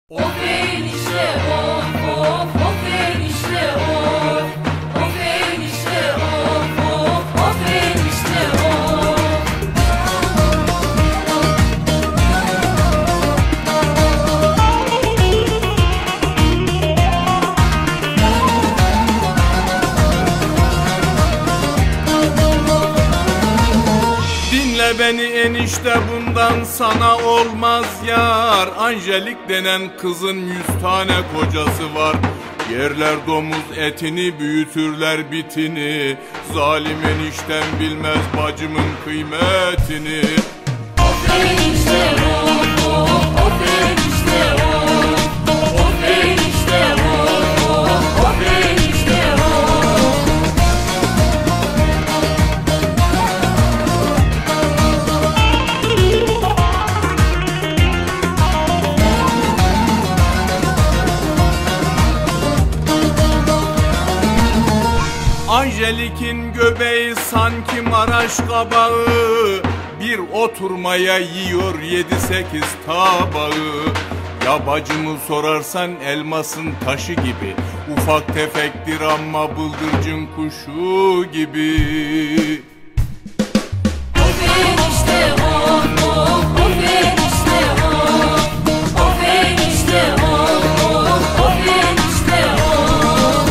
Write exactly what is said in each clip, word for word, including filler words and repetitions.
Of enişte of of of enişte of of enişte of of of enişte of. Dinle beni enişte, bundan sana olmaz yar. Angelik denen kızın yüz tane kocası var. Yerler domuz etini, büyütürler bitini. Zalim eniştem bilmez bacımın kıymetini. Of enişte of of of enişte of of enişte of of of enişte of. Angelik'in göbeği sanki Maraş kabağı. Bir oturmaya yiyor yedi sekiz tabağı. Ya bacımı sorarsan elmasın taşı gibi. Ufak tefektir ama bıldırcın kuşu gibi. Of enişte of of of enişte of of enişte of of of enişte of.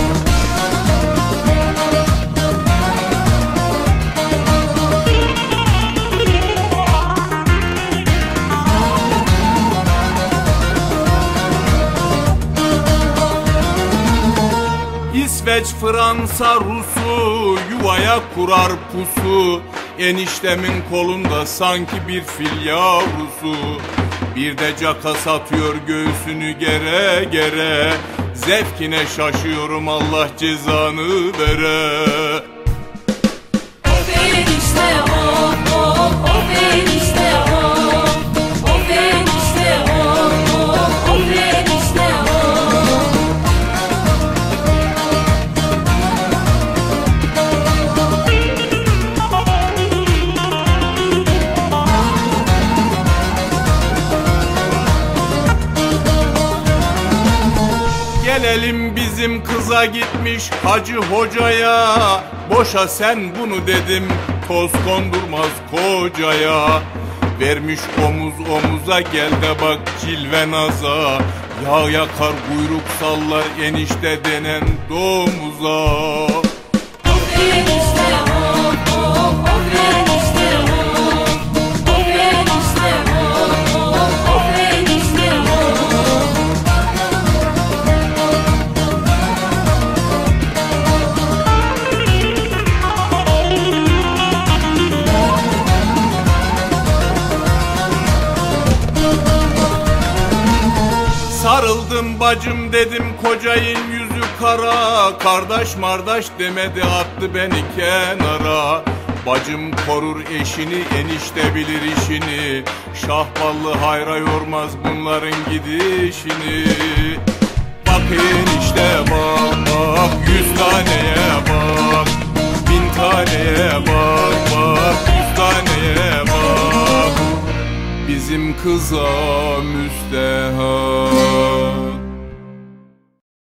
İsveç, Fransa, Rusu yuvaya kurar pusu. Eniştemin kolunda sanki bir fil yavrusu. Bir de caka satıyor göğsünü gere gere. Zevkine şaşıyorum, Allah cezanı vere. Of enişte of of of enişte of of enişte of of of enişte of. Gelelim bizim kıza gitmiş hacı hocaya. Boşa sen bunu dedim, toz kondurmaz kocaya. Vermiş omuz omuza, gel de bak cilve naza. Yağ yakar kuyruk sallar enişte denen domuza. Of enişte of of of enişte of of enişte of of of enişte of. Sarıldım bacım dedim, kocayın yüzü kara. Kardeş mardaş demedi, attı beni kenara. Bacım korur eşini, enişte bilir işini. Şahballı hayra yormaz bunların gidişini. Bak enişte bak bak, yüz taneye bak. Bin taneye bak bak, yüz taneye bak. Bizim kıza müstehak.